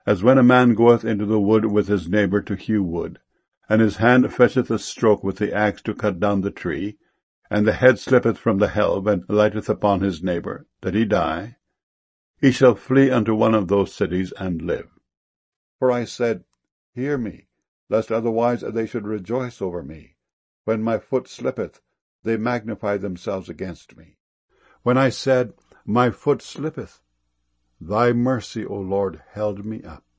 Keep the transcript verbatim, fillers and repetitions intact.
as when a man goeth into the wood with his neighbour to hew wood, and his hand fetcheth a stroke with the axe to cut down the tree, and the head slippeth from the helve, and lighteth upon his neighbour, that he die, he shall flee unto one of those cities, and live. For I said, Hear me, lest otherwise they should rejoice over me. When my foot slippeth, they magnify themselves against me. When I said, My foot slippeth, thy mercy, O Lord, held me up.